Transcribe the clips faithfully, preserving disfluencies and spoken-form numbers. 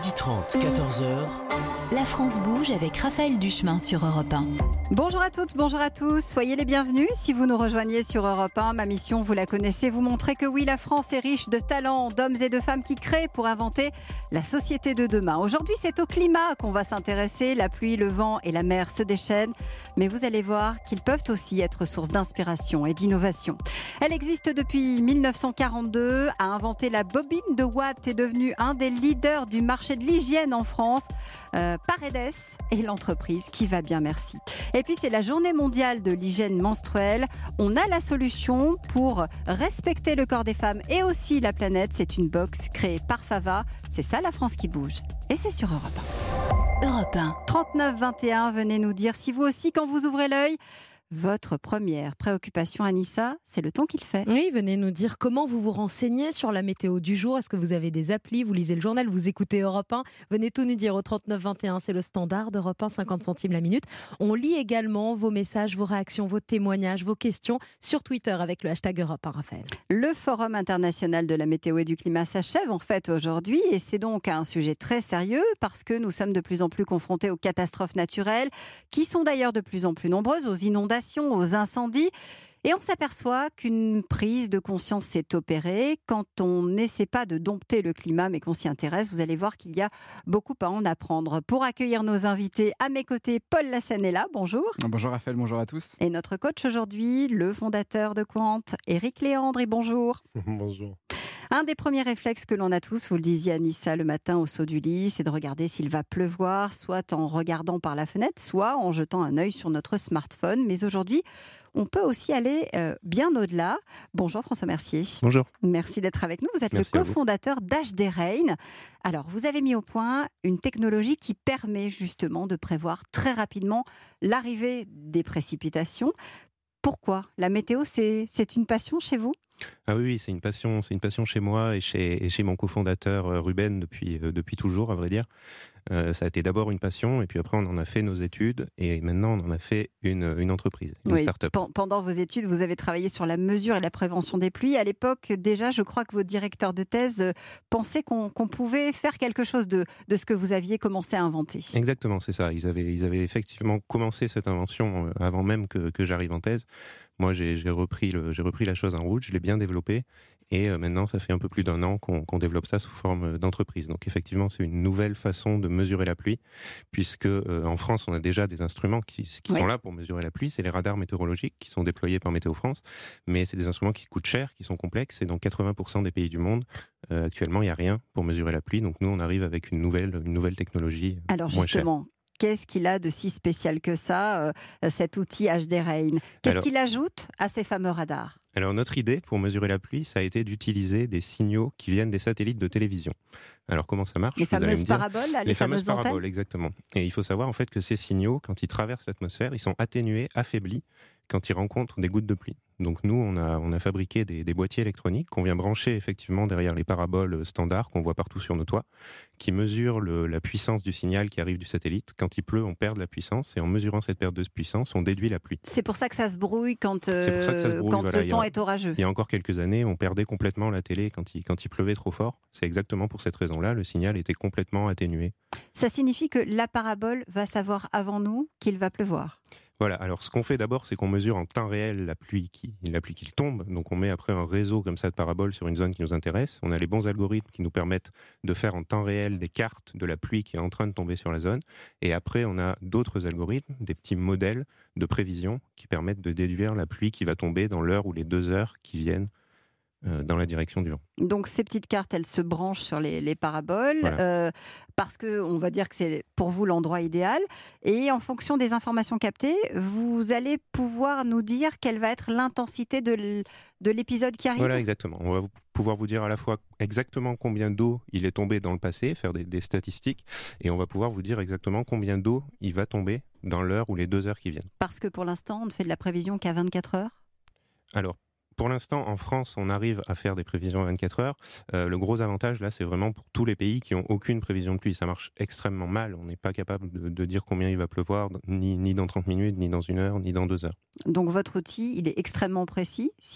midi trente, quatorze heures. La France bouge avec Raphaël Duchemin sur Europe un. Bonjour à toutes, bonjour à tous. Soyez les bienvenus si vous nous rejoignez sur Europe un. Ma mission, vous la connaissez, vous montrer que oui, la France est riche de talents, d'hommes et de femmes qui créent pour inventer la société de demain. Aujourd'hui, c'est au climat qu'on va s'intéresser. La pluie, le vent et la mer se déchaînent. Mais vous allez voir qu'ils peuvent aussi être source d'inspiration et d'innovation. Elle existe depuis mille neuf cent quarante-deux, a inventé la bobine de Watt, est devenue un des leaders du marché de l'hygiène en France. Euh, Paredes est l'entreprise qui va bien, merci. Et puis c'est la journée mondiale de l'hygiène menstruelle. On a la solution pour respecter le corps des femmes et aussi la planète. C'est une box créée par Fava. C'est ça la France qui bouge. Et c'est sur Europe un. Europe un. trente-neuf vingt et un, venez nous dire si vous aussi, quand vous ouvrez l'œil, votre première préoccupation, Anissa, c'est le temps qu'il fait. Oui, venez nous dire comment vous vous renseignez sur la météo du jour. Est-ce que vous avez des applis, vous lisez le journal, vous écoutez Europe un? Venez tout nous dire au trente-neuf vingt et un, c'est le standard d'Europe un, cinquante centimes la minute. On lit également vos messages, vos réactions, vos témoignages, vos questions sur Twitter avec le hashtag Europe un, Raphaël. Le Forum international de la météo et du climat s'achève en fait aujourd'hui et c'est donc un sujet très sérieux parce que nous sommes de plus en plus confrontés aux catastrophes naturelles qui sont d'ailleurs de plus en plus nombreuses, aux inondations, aux incendies. Et on s'aperçoit qu'une prise de conscience s'est opérée quand on n'essaie pas de dompter le climat, mais qu'on s'y intéresse. Vous allez voir qu'il y a beaucoup à en apprendre. Pour accueillir nos invités, à mes côtés, Paul Lassène est là. Bonjour. Bonjour Raphaël, bonjour à tous. Et notre coach aujourd'hui, le fondateur de Quant, Éric Léandre. Et bonjour. Bonjour. Un des premiers réflexes que l'on a tous, vous le disiez Anissa, le matin au saut du lit, c'est de regarder s'il va pleuvoir, soit en regardant par la fenêtre, soit en jetant un œil sur notre smartphone. Mais aujourd'hui, on peut aussi aller euh, bien au-delà. Bonjour François Mercier. Bonjour. Merci d'être avec nous. Vous êtes Merci le cofondateur d'H D Rain. Alors, vous avez mis au point une technologie qui permet justement de prévoir très rapidement l'arrivée des précipitations. Pourquoi ? La météo, c'est, c'est une passion chez vous ? Ah oui, oui, c'est une passion, c'est une passion chez moi et chez, et chez mon cofondateur euh, Ruben depuis, euh, depuis toujours, à vrai dire. Euh, ça a été d'abord une passion et puis après on en a fait nos études et maintenant on en a fait une, une entreprise, une oui, start-up. P- pendant vos études, vous avez travaillé sur la mesure et la prévention des pluies. À l'époque, déjà, je crois que vos directeurs de thèse euh, pensaient qu'on, qu'on pouvait faire quelque chose de, de ce que vous aviez commencé à inventer. Exactement, c'est ça. Ils avaient, ils avaient effectivement commencé cette invention euh, avant même que, que j'arrive en thèse. Moi, j'ai, j'ai, repris le, j'ai repris la chose en route, je l'ai bien développée et euh, maintenant, ça fait un peu plus d'un an qu'on, qu'on développe ça sous forme d'entreprise. Donc effectivement, c'est une nouvelle façon de mesurer la pluie, puisque euh, en France, on a déjà des instruments qui, qui oui. sont là pour mesurer la pluie. C'est les radars météorologiques qui sont déployés par Météo France, mais c'est des instruments qui coûtent cher, qui sont complexes, et dans quatre-vingts pour cent des pays du monde, euh, actuellement, il n'y a rien pour mesurer la pluie. Donc nous, on arrive avec une nouvelle, une nouvelle technologie euh, Alors moins justement, chère. Qu'est-ce qu'il a de si spécial que ça, euh, cet outil H D Rain ? Qu'est-ce Alors, qu'il ajoute à ces fameux radars ? Alors notre idée pour mesurer la pluie, ça a été d'utiliser des signaux qui viennent des satellites de télévision. Alors comment ça marche ? Les fameuses paraboles, là, les, les fameuses, fameuses paraboles, antennes ? exactement. Et il faut savoir en fait que ces signaux, quand ils traversent l'atmosphère, ils sont atténués, affaiblis quand ils rencontrent des gouttes de pluie. Donc nous, on a, on a fabriqué des, des boîtiers électroniques qu'on vient brancher effectivement derrière les paraboles standards qu'on voit partout sur nos toits, qui mesurent le, la puissance du signal qui arrive du satellite. Quand il pleut, on perd de la puissance et en mesurant cette perte de puissance, on déduit la pluie. C'est pour ça que ça se brouille quand, euh, C'est pour ça que ça se brouille, quand voilà, le temps a, est orageux. Il y a encore quelques années, on perdait complètement la télé quand il, quand il pleuvait trop fort. C'est exactement pour cette raison-là, le signal était complètement atténué. Ça signifie que la parabole va savoir avant nous qu'il va pleuvoir. Voilà, alors ce qu'on fait d'abord, c'est qu'on mesure en temps réel la pluie qui, la pluie qui tombe. Donc on met après un réseau comme ça de paraboles sur une zone qui nous intéresse. On a les bons algorithmes qui nous permettent de faire en temps réel des cartes de la pluie qui est en train de tomber sur la zone. Et après, on a d'autres algorithmes, des petits modèles de prévision qui permettent de déduire la pluie qui va tomber dans l'heure ou les deux heures qui viennent dans la direction du vent. Donc ces petites cartes, elles se branchent sur les, les paraboles, voilà. euh, parce qu'on va dire que c'est pour vous l'endroit idéal. Et en fonction des informations captées, vous allez pouvoir nous dire quelle va être l'intensité de, de l'épisode qui arrive. Voilà, exactement. On va pouvoir vous dire à la fois exactement combien d'eau il est tombé dans le passé, faire des, des statistiques, et on va pouvoir vous dire exactement combien d'eau il va tomber dans l'heure ou les deux heures qui viennent. Parce que pour l'instant, on ne fait de la prévision qu'à vingt-quatre heures ? Alors, pour l'instant, en France, on arrive à faire des prévisions à vingt-quatre heures. Euh, le gros avantage, là, c'est vraiment pour tous les pays qui n'ont aucune prévision de pluie. Ça marche extrêmement mal. On n'est pas capable de, de dire combien il va pleuvoir, ni, ni dans trente minutes, ni dans une heure, ni dans deux heures. Donc, votre outil, il est extrêmement précis. S'il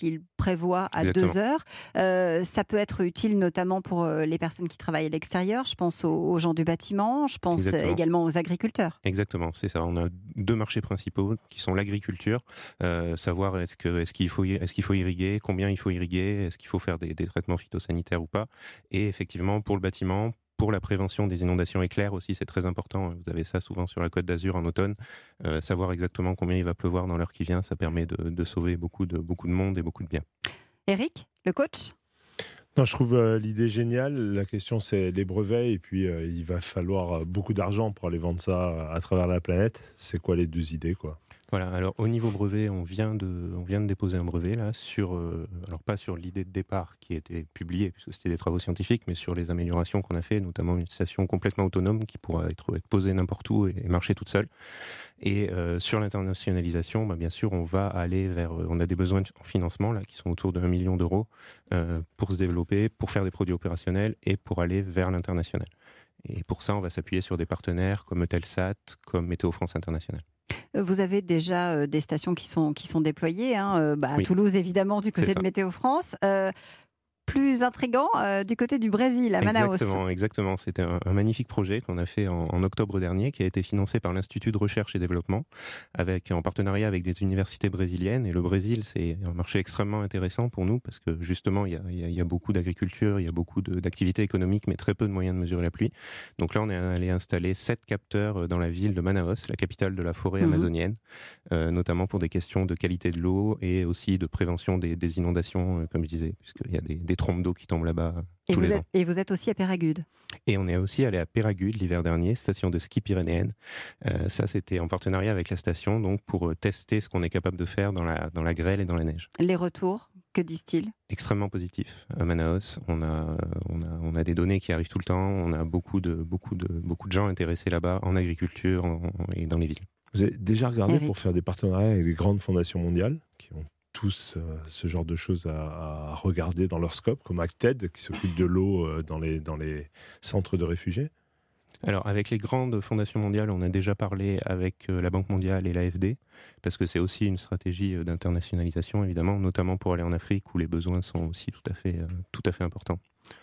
prévoit à Exactement. deux heures. Euh, ça peut être utile notamment pour euh, les personnes qui travaillent à l'extérieur. Je pense aux, aux gens du bâtiment, je pense Exactement. également aux agriculteurs. Exactement, c'est ça. On a deux marchés principaux qui sont l'agriculture, euh, savoir est-ce, que, est-ce, qu'il faut, est-ce qu'il faut irriguer, combien il faut irriguer, est-ce qu'il faut faire des, des traitements phytosanitaires ou pas. Et effectivement, pour le bâtiment, pour la prévention des inondations éclairs aussi, c'est très important. Vous avez ça souvent sur la Côte d'Azur en automne. Euh, savoir exactement combien il va pleuvoir dans l'heure qui vient, ça permet de, de sauver beaucoup de, beaucoup de monde et beaucoup de biens. Eric, le coach ? Non, je trouve euh, l'idée géniale. La question, c'est les brevets. Et puis, euh, il va falloir beaucoup d'argent pour aller vendre ça à travers la planète. C'est quoi les deux idées, quoi ? Voilà, alors au niveau brevet, on vient de, on vient de déposer un brevet là sur, euh, alors pas sur l'idée de départ qui a été publiée puisque c'était des travaux scientifiques, mais sur les améliorations qu'on a fait, notamment une station complètement autonome qui pourra être, être posée n'importe où et, et marcher toute seule. Et euh, sur l'internationalisation, bah, bien sûr, on va aller vers, on a des besoins en financement là qui sont autour de un million d'euros euh, pour se développer, pour faire des produits opérationnels et pour aller vers l'international. Et pour ça, on va s'appuyer sur des partenaires comme Eutelsat, comme Météo France International. Vous avez déjà euh, des stations qui sont, qui sont déployées, hein, euh, bah, à Oui. Toulouse évidemment, du côté C'est de ça. Météo France. Euh, plus intriguant, euh, du côté du Brésil, à Manaus. Exactement, exactement. C'était un, un magnifique projet qu'on a fait en, en octobre dernier, qui a été financé par l'Institut de recherche et développement, avec, en partenariat avec des universités brésiliennes. Et le Brésil, c'est un marché extrêmement intéressant pour nous, parce que justement, il y a, il y a, il y a beaucoup d'agriculture, il y a beaucoup de, d'activités économiques, mais très peu de moyens de mesurer la pluie. Donc là, on est allé installer sept capteurs dans la ville de Manaus, la capitale de la forêt Mhm. amazonienne, euh, notamment pour des questions de qualité de l'eau et aussi de prévention des, des inondations, euh, comme je disais, puisqu'il y a des, des trompes d'eau qui tombent là-bas euh, Et tous vous, les êtes, ans. et vous êtes aussi à Péragude. Et on est aussi allé à Péragude l'hiver dernier, station de ski pyrénéenne. Euh, ça, c'était en partenariat avec la station, donc pour euh, tester ce qu'on est capable de faire dans la, dans la grêle et dans la neige. Les retours, que disent-ils ? Extrêmement positif. À Manaus, on a, euh, on a, on a des données qui arrivent tout le temps. On a beaucoup de, beaucoup de, beaucoup de gens intéressés là-bas, en agriculture en- et dans les villes. Vous avez déjà regardé Eric. pour faire des partenariats avec les grandes fondations mondiales qui ont tous euh, ce genre de choses à, à regarder dans leur scope, comme Acted, qui s'occupe de l'eau euh, dans, les, dans les centres de réfugiés. Alors, avec les grandes fondations mondiales, on a déjà parlé avec euh, la Banque mondiale et l'A F D, parce que c'est aussi une stratégie euh, d'internationalisation, évidemment, notamment pour aller en Afrique, où les besoins sont aussi tout à fait, euh, tout à fait importants.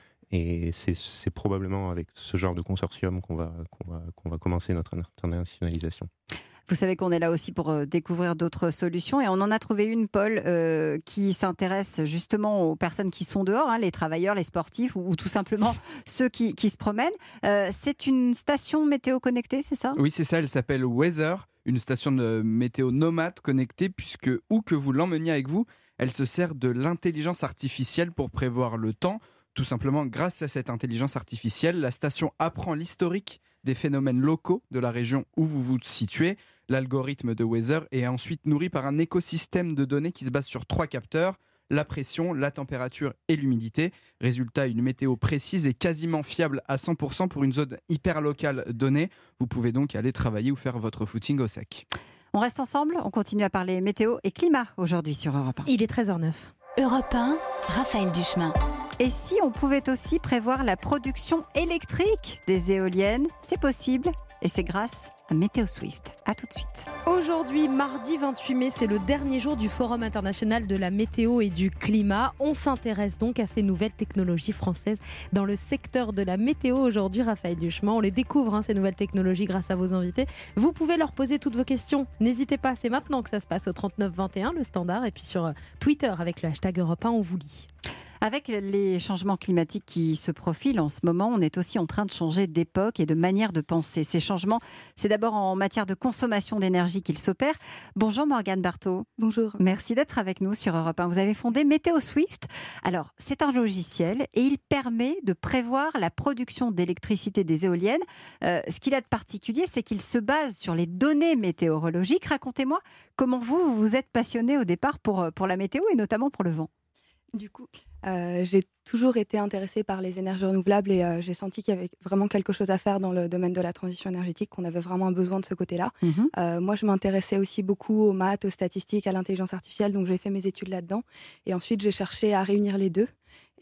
Et c'est, c'est probablement avec ce genre de consortium qu'on va, qu'on va, qu'on va commencer notre internationalisation. Vous savez qu'on est là aussi pour euh, découvrir d'autres solutions et on en a trouvé une, Paul, euh, qui s'intéresse justement aux personnes qui sont dehors, hein, les travailleurs, les sportifs ou, ou tout simplement ceux qui, qui se promènent. Euh, c'est une station météo connectée, c'est ça ? Oui, c'est ça, elle s'appelle Weather, une station de météo nomade connectée, puisque où que vous l'emmeniez avec vous, elle se sert de l'intelligence artificielle pour prévoir le temps. Tout simplement, grâce à cette intelligence artificielle, la station apprend l'historique des phénomènes locaux de la région où vous vous situez. L'algorithme de Weather est ensuite nourri par un écosystème de données qui se base sur trois capteurs, la pression, la température et l'humidité. Résultat, une météo précise et quasiment fiable à cent pour cent pour une zone hyper locale donnée. Vous pouvez donc aller travailler ou faire votre footing au sec. On reste ensemble, on continue à parler météo et climat aujourd'hui sur Europe un. Il est treize heures zéro neuf. Europe un, Raphaël Duchemin. Et si on pouvait aussi prévoir la production électrique des éoliennes, c'est possible et c'est grâce à Météo Swift. À tout de suite. Aujourd'hui, mardi vingt-huit mai, c'est le dernier jour du Forum international de la météo et du climat. On s'intéresse donc à ces nouvelles technologies françaises dans le secteur de la météo. Aujourd'hui, Raphaël Duchemin, on les découvre, hein, ces nouvelles technologies, grâce à vos invités. Vous pouvez leur poser toutes vos questions. N'hésitez pas, c'est maintenant que ça se passe au trente-neuf vingt et un, le standard, et puis sur Twitter avec le hashtag Europe un, on vous lit. Avec les changements climatiques qui se profilent en ce moment, on est aussi en train de changer d'époque et de manière de penser. Ces changements, c'est d'abord en matière de consommation d'énergie qu'ils s'opèrent. Bonjour Morgane Barthaud. Bonjour. Merci d'être avec nous sur Europe un. Vous avez fondé Météo Swift. Alors, c'est un logiciel et il permet de prévoir la production d'électricité des éoliennes. Euh, ce qu'il a de particulier, c'est qu'il se base sur les données météorologiques. Racontez-moi comment vous, vous êtes passionné au départ pour, pour la météo et notamment pour le vent. Du coup, euh, j'ai toujours été intéressée par les énergies renouvelables et euh, j'ai senti qu'il y avait vraiment quelque chose à faire dans le domaine de la transition énergétique, qu'on avait vraiment un besoin de ce côté-là. Mmh. Euh, moi, je m'intéressais aussi beaucoup aux maths, aux statistiques, à l'intelligence artificielle, donc j'ai fait mes études là-dedans. Et ensuite, j'ai cherché à réunir les deux.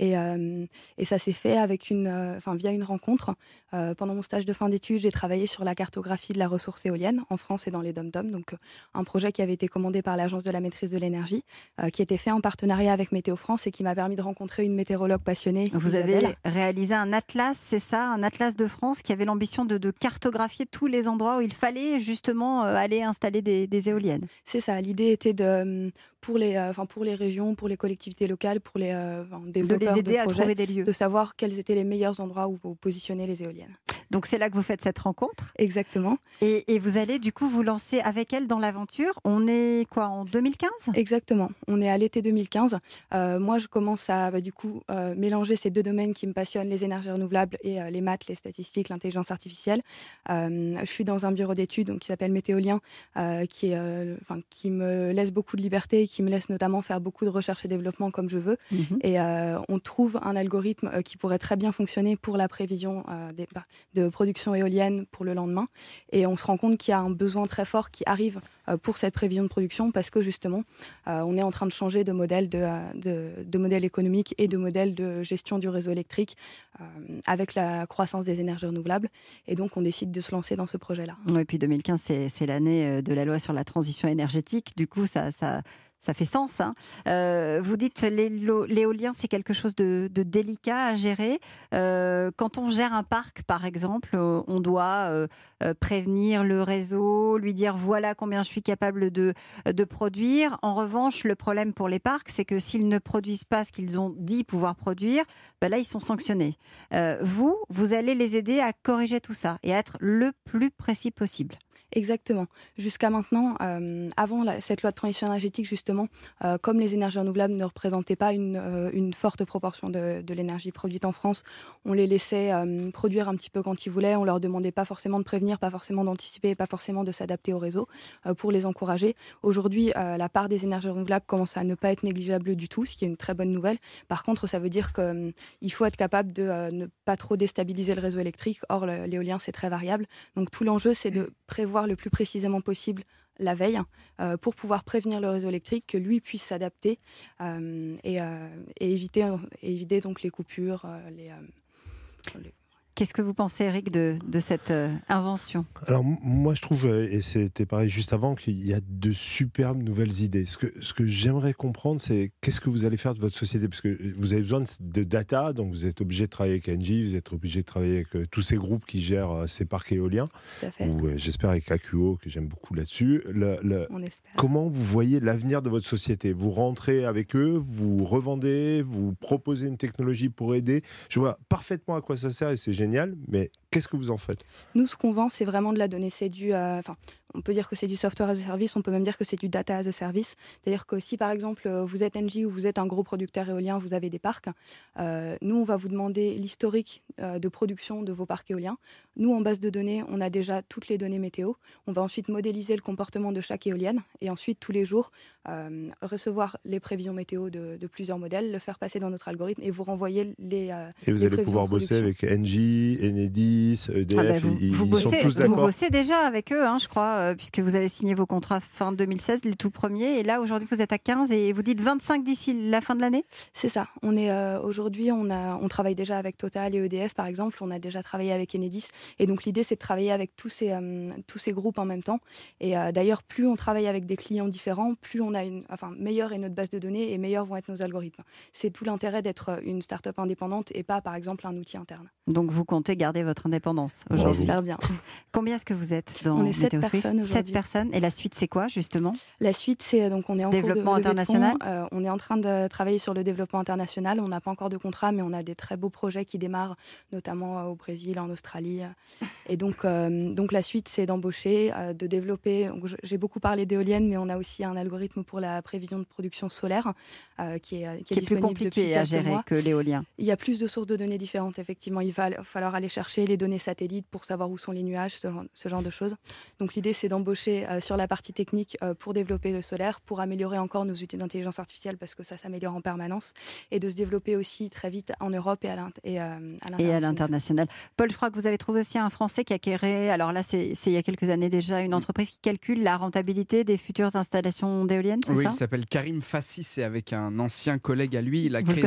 Et, euh, et ça s'est fait avec une, euh, enfin, via une rencontre. Euh, pendant mon stage de fin d'études, j'ai travaillé sur la cartographie de la ressource éolienne en France et dans les dom-toms. Donc, un projet qui avait été commandé par l'Agence de la maîtrise de l'énergie, euh, qui était fait en partenariat avec Météo France et qui m'a permis de rencontrer une météorologue passionnée. Vous Isabelle. avez réalisé un atlas, c'est ça, un atlas de France qui avait l'ambition de, de cartographier tous les endroits où il fallait justement euh, aller installer des, des éoliennes. C'est ça. L'idée était de, pour les, euh, enfin, pour les régions, pour les collectivités locales, pour les euh, enfin, développeurs de les aider de à projets, trouver des lieux, de savoir quels étaient les meilleurs endroits où, où positionner les éoliennes. Donc c'est là que vous faites cette rencontre. Exactement. Et, et vous allez du coup vous lancer avec elle dans l'aventure. On est quoi, en deux mille quinze ? Exactement. On est à l'été deux mille quinze. Euh, moi, je commence à bah, du coup euh, mélanger ces deux domaines qui me passionnent, les énergies renouvelables et euh, les maths, les statistiques, l'intelligence artificielle. Euh, je suis dans un bureau d'études donc, qui s'appelle Météolien, euh, qui, est, euh, qui me laisse beaucoup de liberté et qui me laisse notamment faire beaucoup de recherche et développement comme je veux. Mmh. Et euh, on trouve un algorithme euh, qui pourrait très bien fonctionner pour la prévision euh, des, bah, de production éolienne pour le lendemain. Et on se rend compte qu'il y a un besoin très fort qui arrive euh, pour cette prévision de production parce que justement, euh, on est en train de changer de modèle, de, de, de modèle économique et de modèle de gestion du réseau électrique euh, avec la croissance des énergies renouvelables. Et donc, on décide de se lancer dans ce projet-là. Et puis deux mille quinze, c'est, c'est l'année de la loi sur la transition énergétique. Du coup, ça... ça... Ça fait sens. Hein. Euh, vous dites l'élo- l'éolien, c'est quelque chose de, de délicat à gérer. Euh, quand on gère un parc, par exemple, euh, on doit euh, euh, prévenir le réseau, lui dire voilà combien je suis capable de, de produire. En revanche, le problème pour les parcs, c'est que s'ils ne produisent pas ce qu'ils ont dit pouvoir produire, ben là, ils sont sanctionnés. Euh, vous, vous allez les aider à corriger tout ça et à être le plus précis possible. Exactement. Jusqu'à maintenant, euh, avant la, cette loi de transition énergétique, justement, euh, comme les énergies renouvelables ne représentaient pas une, euh, une forte proportion de, de l'énergie produite en France, on les laissait euh, produire un petit peu quand ils voulaient. On leur demandait pas forcément de prévenir, pas forcément d'anticiper, pas forcément de s'adapter au réseau euh, pour les encourager. Aujourd'hui, euh, la part des énergies renouvelables commence à ne pas être négligeable du tout, ce qui est une très bonne nouvelle. Par contre, ça veut dire qu'il euh, faut être capable de euh, ne pas trop déstabiliser le réseau électrique. Or, le, l'éolien, c'est très variable. Donc, tout l'enjeu, c'est de prévoir le plus précisément possible la veille euh, pour pouvoir prévenir le réseau électrique, que lui puisse s'adapter euh, et, euh, et éviter, et éviter donc les coupures. Euh, les, euh, les... Qu'est-ce que vous pensez, Eric, de, de cette euh, invention ? Alors moi je trouve, et c'était pareil juste avant, qu'il y a de superbes nouvelles idées. Ce que, ce que j'aimerais comprendre, c'est qu'est-ce que vous allez faire de votre société ? Parce que vous avez besoin de, de data, donc vous êtes obligé de travailler avec Engie, vous êtes obligé de travailler avec euh, tous ces groupes qui gèrent euh, ces parcs éoliens, ou euh, j'espère avec A Q O, que j'aime beaucoup là-dessus. Le, le, On espère. Comment vous voyez l'avenir de votre société ? Vous rentrez avec eux, vous revendez, vous proposez une technologie pour aider. Je vois parfaitement à quoi ça sert et c'est génial, mais qu'est-ce que vous en faites ? Nous, ce qu'on vend, c'est vraiment de la donnée. C'est du, euh, enfin, on peut dire que c'est du software as a service, on peut même dire que c'est du data as a service. C'est-à-dire que si, par exemple, vous êtes Engie ou vous êtes un gros producteur éolien, vous avez des parcs, euh, nous, on va vous demander l'historique euh, de production de vos parcs éoliens. Nous, en base de données, on a déjà toutes les données météo. On va ensuite modéliser le comportement de chaque éolienne et ensuite, tous les jours, euh, recevoir les prévisions météo de, de plusieurs modèles, le faire passer dans notre algorithme et vous renvoyer les euh, Et vous les allez pouvoir bosser avec Engie, Enedis, E D F, ah ben vous, ils, vous, ils bossez, sont tous d'accord. Vous bossez déjà avec eux, hein, je crois, euh, puisque vous avez signé vos contrats fin deux mille seize, les tout premiers, et là aujourd'hui vous êtes à quinze et vous dites vingt-cinq d'ici la fin de l'année ? C'est ça. On est euh, aujourd'hui, on a, on travaille déjà avec Total et E D F par exemple. On a déjà travaillé avec Enedis, et donc l'idée c'est de travailler avec tous ces euh, tous ces groupes en même temps. Et euh, d'ailleurs, plus on travaille avec des clients différents, plus on a une, enfin meilleure est notre base de données et meilleurs vont être nos algorithmes. C'est tout l'intérêt d'être une start-up indépendante et pas par exemple un outil interne. Donc vous comptez garder votre indépendance On aujourd'hui ? espère bien. Combien est-ce que vous êtes dans On est sept Météo Swift ? personnes aujourd'hui. Sept personnes. Et la suite c'est quoi justement ? La suite, c'est donc on est en développement cours de international. Euh, on est en train de travailler sur le développement international. On n'a pas encore de contrat, mais on a des très beaux projets qui démarrent, notamment euh, au Brésil, en Australie. Et donc, euh, donc la suite, c'est d'embaucher, euh, de développer. Donc, j'ai beaucoup parlé d'éoliennes, mais on a aussi un algorithme pour la prévision de production solaire euh, qui est, qui qui est, est plus compliqué à gérer mois. que l'éolien. Il y a plus de sources de données différentes. Effectivement, il va falloir aller chercher les données satellites pour savoir où sont les nuages, ce genre, ce genre de choses. Donc l'idée, c'est d'embaucher euh, sur la partie technique euh, pour développer le solaire, pour améliorer encore nos outils d'intelligence artificielle parce que ça s'améliore en permanence, et de se développer aussi très vite en Europe et à, l'int- et, euh, à l'international. Et à l'international. Paul, je crois que vous avez trouvé aussi un Français qui a créé, alors là c'est, c'est il y a quelques années déjà, une entreprise qui calcule la rentabilité des futures installations d'éoliennes, c'est oui, ça ? il s'appelle Karim Fassi, c'est avec un ancien collègue à lui. Il a Vous créé le connaissez ?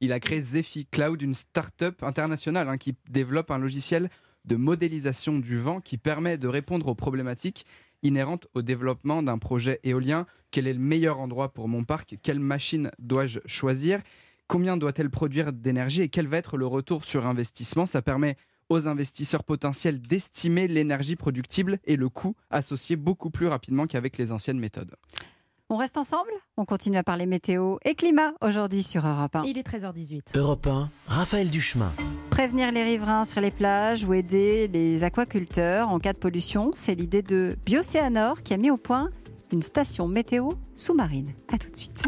Il a créé Zephy Cloud, une start-up internationale hein, qui développe un logiciel de modélisation du vent qui permet de répondre aux problématiques inhérentes au développement d'un projet éolien. Quel est le meilleur endroit pour mon parc ? Quelle machine dois-je choisir ? Combien doit-elle produire d'énergie et quel va être le retour sur investissement ? Ça permet aux investisseurs potentiels d'estimer l'énergie productible et le coût associé beaucoup plus rapidement qu'avec les anciennes méthodes. On reste ensemble ? On continue à parler météo et climat aujourd'hui sur Europe un. Il est treize heures dix-huit. Europe un, Raphaël Duchemin. Prévenir les riverains sur les plages ou aider les aquaculteurs en cas de pollution, c'est l'idée de Bioceanor qui a mis au point une station météo sous-marine. A tout de suite.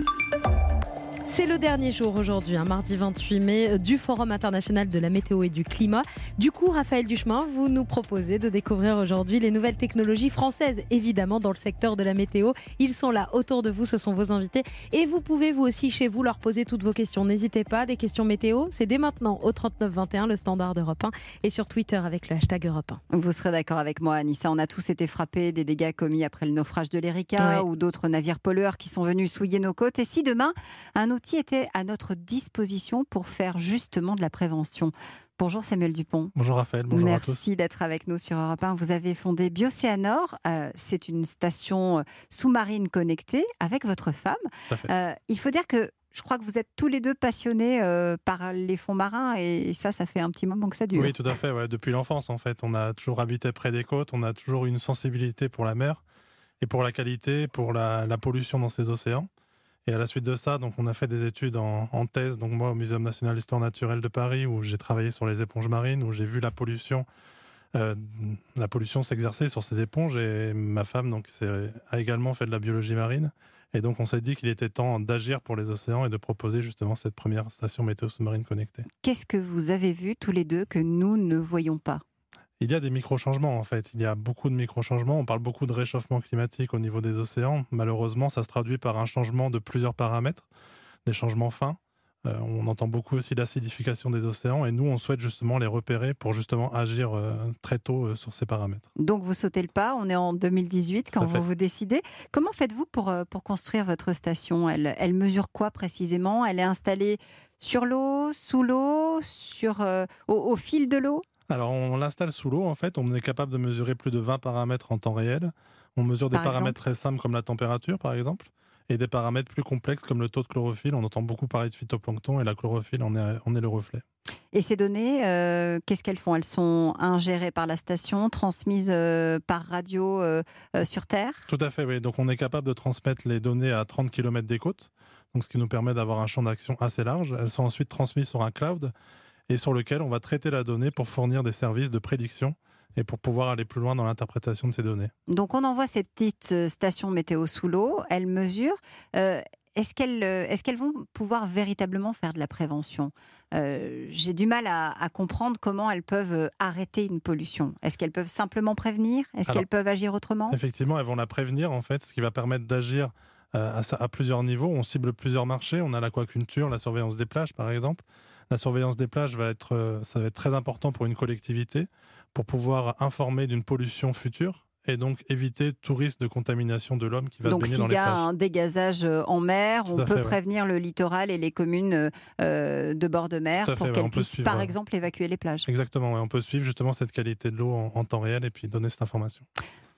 C'est le dernier jour aujourd'hui, hein, mardi vingt-huit mai, du Forum international de la météo et du climat. Du coup, Raphaël Duchemin, vous nous proposez de découvrir aujourd'hui les nouvelles technologies françaises, évidemment dans le secteur de la météo. Ils sont là autour de vous, ce sont vos invités. Et vous pouvez vous aussi chez vous leur poser toutes vos questions. N'hésitez pas, des questions météo, c'est dès maintenant au trente-neuf vingt et un, le standard d'Europe un, et sur Twitter avec le hashtag Europe un. Vous serez d'accord avec moi, Anissa, on a tous été frappés des dégâts commis après le naufrage de l'Erika, ouais, ou d'autres navires pollueurs qui sont venus souiller nos côtes. Et si demain, un outil était à notre disposition pour faire justement de la prévention. Bonjour Samuel Dupont. Bonjour Raphaël, bonjour Merci à tous. Merci d'être avec nous sur Europe un. Vous avez fondé Bioceanor, euh, c'est une station sous-marine connectée avec votre femme. Euh, il faut dire que je crois que vous êtes tous les deux passionnés euh, par les fonds marins et ça, ça fait un petit moment que ça dure. Oui, tout à fait. Ouais. Depuis l'enfance, en fait, on a toujours habité près des côtes, on a toujours eu une sensibilité pour la mer et pour la qualité, pour la, la pollution dans ces océans. Et à la suite de ça, donc, on a fait des études en, en thèse, donc moi au Muséum national d'histoire naturelle de Paris, où j'ai travaillé sur les éponges marines, où j'ai vu la pollution, euh, la pollution s'exercer sur ces éponges. Et ma femme donc, a également fait de la biologie marine. Et donc on s'est dit qu'il était temps d'agir pour les océans et de proposer justement cette première station météo sous-marine connectée. Qu'est-ce que vous avez vu tous les deux que nous ne voyons pas ? Il y a des micro-changements en fait, il y a beaucoup de micro-changements, on parle beaucoup de réchauffement climatique au niveau des océans. Malheureusement, ça se traduit par un changement de plusieurs paramètres, des changements fins. Euh, on entend beaucoup aussi l'acidification des océans et nous, on souhaite justement les repérer pour justement agir euh, très tôt euh, sur ces paramètres. Donc vous sautez le pas, on est en deux mille dix-huit quand vous vous décidez. Comment faites-vous pour, pour construire votre station ? elle, elle mesure quoi précisément ? Elle est installée sur l'eau, sous l'eau, sur, euh, au, au fil de l'eau ? Alors, on l'installe sous l'eau, en fait. On est capable de mesurer plus de vingt paramètres en temps réel. On mesure des par paramètres exemple. très simples comme la température, par exemple, et des paramètres plus complexes comme le taux de chlorophylle. On entend beaucoup parler de phytoplancton et la chlorophylle en est, en est le reflet. Et ces données, euh, qu'est-ce qu'elles font ? Elles sont ingérées par la station, transmises euh, par radio euh, euh, sur Terre ? Tout à fait, oui. Donc, on est capable de transmettre les données à trente kilomètres des côtes, donc ce qui nous permet d'avoir un champ d'action assez large. Elles sont ensuite transmises sur un cloud et sur lequel on va traiter la donnée pour fournir des services de prédiction et pour pouvoir aller plus loin dans l'interprétation de ces données. Donc on envoie ces petites stations météo sous l'eau, elles mesurent. Euh, est-ce qu'elles, est-ce qu'elles vont pouvoir véritablement faire de la prévention ? euh, J'ai du mal à, à comprendre comment elles peuvent arrêter une pollution. Est-ce qu'elles peuvent simplement prévenir ? Est-ce Alors, qu'elles peuvent agir autrement ? Effectivement, elles vont la prévenir en fait, ce qui va permettre d'agir euh, à, à plusieurs niveaux. On cible plusieurs marchés. On a l'aquaculture, la surveillance des plages par exemple. La surveillance des plages va être, ça va être très important pour une collectivité pour pouvoir informer d'une pollution future et donc éviter tout risque de contamination de l'homme qui va donc, se baigner dans les plages. Donc s'il y a un dégazage en mer, Tout on peut fait, prévenir ouais. le littoral et les communes euh, de bord de mer pour fait, qu'elles ouais, puissent suivre, par ouais. exemple évacuer les plages. Exactement, ouais. On peut suivre justement cette qualité de l'eau en, en temps réel et puis donner cette information. Eric ?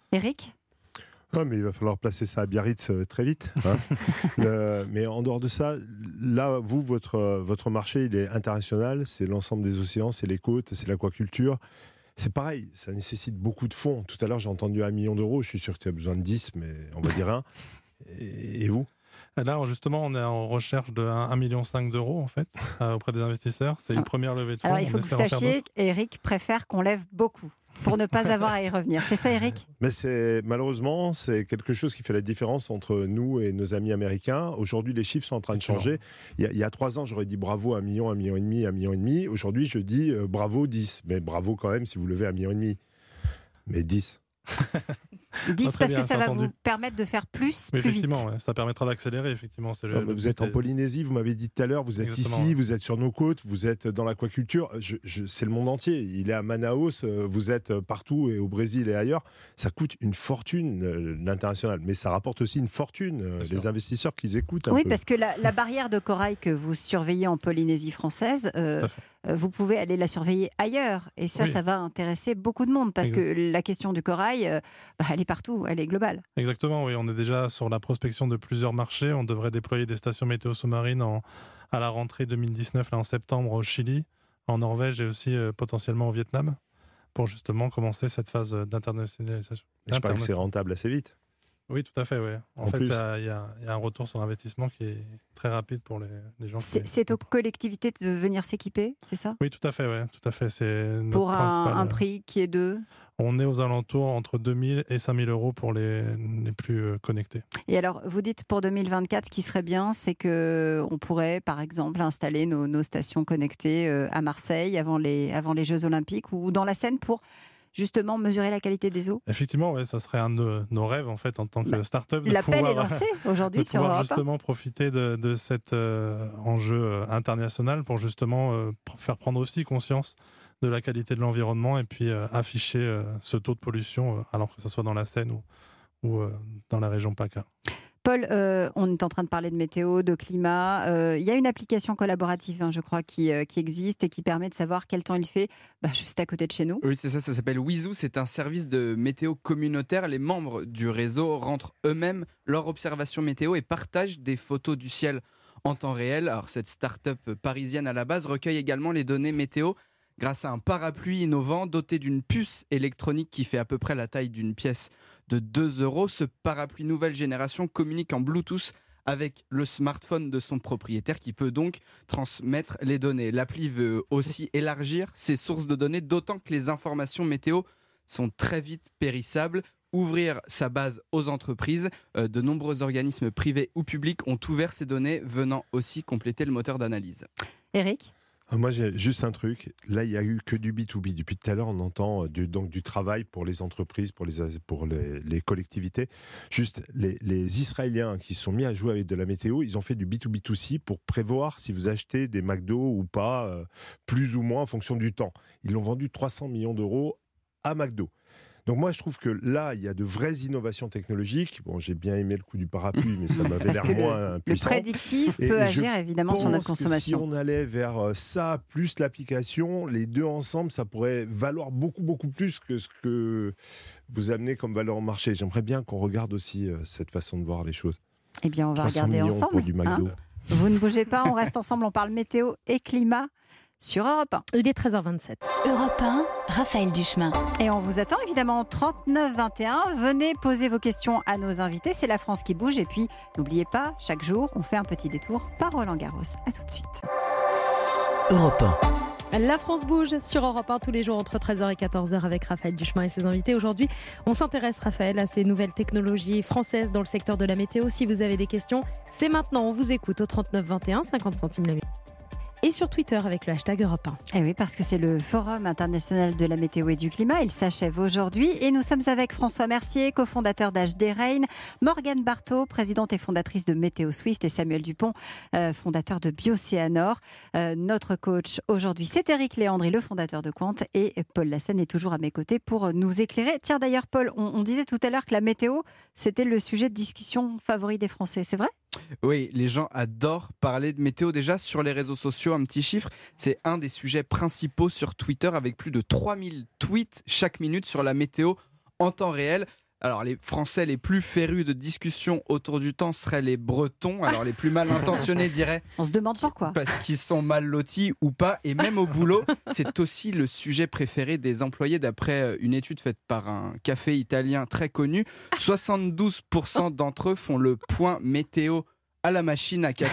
Ah, mais il va falloir placer ça à Biarritz euh, très vite. Hein. Le, mais en dehors de ça, là, vous, votre, votre marché, il est international. C'est l'ensemble des océans, c'est les côtes, c'est l'aquaculture. C'est pareil, ça nécessite beaucoup de fonds. Tout à l'heure, j'ai entendu un million d'euros. Je suis sûr que tu as besoin de dix, mais on va dire un. Et, et vous ? Là, justement, on est en recherche de un virgule cinq million d'euros, en fait, auprès des investisseurs. C'est une ah. première levée de fonds. Alors, il faut que vous sachiez qu'Eric préfère qu'on lève beaucoup pour ne pas avoir à y revenir. C'est ça, Eric ? Mais c'est, malheureusement, c'est quelque chose qui fait la différence entre nous et nos amis américains. Aujourd'hui, les chiffres sont en train de changer. Il y a, il y a trois ans, j'aurais dit bravo, un million, un million et demi, un million et demi. Aujourd'hui, je dis euh, bravo, dix. Mais bravo quand même si vous levez un million et demi. Mais dix. dix Ah, très parce bien, que ça c'est va entendu. vous permettre de faire plus, Mais plus vite. effectivement, ouais, ça permettra d'accélérer. Effectivement, c'est le, Non, mais le vous êtes but en est- Polynésie, vous m'avez dit tout à l'heure, vous êtes Exactement, ici, ouais. vous êtes sur nos côtes, vous êtes dans l'aquaculture. Je, je, c'est le monde entier. Il est à Manaus, euh, vous êtes partout et au Brésil et ailleurs. Ça coûte une fortune, euh, l'international. Mais ça rapporte aussi une fortune. euh, Bien les sûr. investisseurs qu'ils écoutent un Oui, peu. parce que la, la barrière de corail que vous surveillez en Polynésie française, euh, Tout à fait. euh, vous pouvez aller la surveiller ailleurs. Et ça, Oui. ça va intéresser beaucoup de monde parce Exact. que la question du corail, euh, bah, elle est partout, elle est globale. Exactement, oui. On est déjà sur la prospection de plusieurs marchés. On devrait déployer des stations météo sous-marines en, à la rentrée deux mille dix-neuf, là, en septembre, au Chili, en Norvège et aussi euh, potentiellement au Vietnam, pour justement commencer cette phase d'internationalisation. Je parie que c'est rentable assez vite. Oui, tout à fait, oui. En, En fait, plus. il y, a- il y a il y a un retour sur investissement qui est très rapide pour les, les gens. qui- C'est c'est aux collectivités de venir s'équiper, c'est ça? Oui, tout à fait, ouais, tout à fait. C'est notre Pour un, principal- un prix qui est de... On est aux alentours entre deux mille et cinq mille euros pour les, les plus euh, connectés. Et alors, vous dites pour deux mille vingt-quatre, ce qui serait bien, c'est qu'on pourrait, par exemple, installer nos, nos stations connectées euh, à Marseille avant les, avant les Jeux Olympiques ou dans la Seine pour justement mesurer la qualité des eaux. Effectivement, ouais, ça serait un de nos rêves en fait en tant que Bah, start-up. de L'appel pouvoir- est lancé aujourd'hui de sur pouvoir Europe un. justement profiter de, de cet euh, enjeu euh, international pour justement euh, pr- faire prendre aussi conscience de la qualité de l'environnement et puis euh, afficher euh, ce taux de pollution, euh, alors que ce soit dans la Seine ou, ou euh, dans la région PACA. Paul, euh, on est en train de parler de météo, de climat. Euh, Il y a une application collaborative, hein, je crois, qui, euh, qui existe et qui permet de savoir quel temps il fait bah, juste à côté de chez nous. Oui, c'est ça, ça s'appelle Wizoo, c'est un service de météo communautaire. Les membres du réseau rentrent eux-mêmes leur observation météo et partagent des photos du ciel en temps réel. Alors cette start-up parisienne à la base recueille également les données météo grâce à un parapluie innovant doté d'une puce électronique qui fait à peu près la taille d'une pièce de deux euros. Ce parapluie nouvelle génération communique en Bluetooth avec le smartphone de son propriétaire qui peut donc transmettre les données. L'appli veut aussi élargir ses sources de données, d'autant que les informations météo sont très vite périssables. Ouvrir sa base aux entreprises. Euh, de nombreux organismes privés ou publics ont ouvert ces données, venant aussi compléter le moteur d'analyse. Eric ? Ah, moi, j'ai juste un truc. Là, il n'y a eu que du B deux B. Depuis tout à l'heure, on entend euh, du, donc, du travail pour les entreprises, pour les, pour les, les collectivités. Juste, les, les Israéliens qui se sont mis à jouer avec de la météo, ils ont fait du B deux B deux C pour prévoir si vous achetez des McDo ou pas, euh, plus ou moins en fonction du temps. Ils l'ont vendu trois cents millions d'euros à McDo. Donc moi, je trouve que là, il y a de vraies innovations technologiques. Bon, j'ai bien aimé le coup du parapluie, mais ça m'avait Parce l'air que moins le, le puissant. prédictif Et- peut et je agir évidemment sur notre pense que consommation. si on allait vers euh, ça plus l'application, les deux ensemble, ça pourrait valoir beaucoup beaucoup plus que ce que vous amenez comme valeur au marché. J'aimerais bien qu'on regarde aussi euh, cette façon de voir les choses. Eh bien, on va trois cents regarder millions ensemble. pour du McDo. hein. Vous ne bougez pas, on reste ensemble, on parle météo et climat sur Europe un. Il est treize heures vingt-sept. Europe un, Raphaël Duchemin. Et on vous attend évidemment trente-neuf vingt et un. Venez poser vos questions à nos invités. C'est la France qui bouge. Et puis, n'oubliez pas, chaque jour, on fait un petit détour par Roland Garros. À tout de suite. Europe un. La France bouge sur Europe un tous les jours entre treize heures et quatorze heures avec Raphaël Duchemin et ses invités. Aujourd'hui, on s'intéresse, Raphaël, à ces nouvelles technologies françaises dans le secteur de la météo. Si vous avez des questions, c'est maintenant. On vous écoute au trente-neuf vingt et un, cinquante centimes la minute. Et sur Twitter avec le hashtag Europe un. Eh oui, parce que c'est le Forum international de la météo et du climat. Il s'achève aujourd'hui et nous sommes avec François Mercier, cofondateur d'H D Rain, Morgane Barthaud, présidente et fondatrice de Météo Swift et Samuel Dupont, euh, fondateur de Biocéanor. Euh, notre coach aujourd'hui, c'est Eric Léandri, le fondateur de Quant, et Paul Lassène est toujours à mes côtés pour nous éclairer. Tiens d'ailleurs, Paul, on, on disait tout à l'heure que la météo, c'était le sujet de discussion favori des Français, c'est vrai ? Oui, les gens adorent parler de météo. Déjà, sur les réseaux sociaux, un petit chiffre, c'est un des sujets principaux sur Twitter avec plus de trois mille tweets chaque minute sur la météo en temps réel. Alors, les Français les plus férus de discussions autour du temps seraient les Bretons. Alors, les plus mal intentionnés diraient On se demande pourquoi. parce qu'ils sont mal lotis ou pas. Et même au boulot, c'est aussi le sujet préféré des employés d'après une étude faite par un café italien très connu. soixante-douze pour cent d'entre eux font le point météo à la machine à café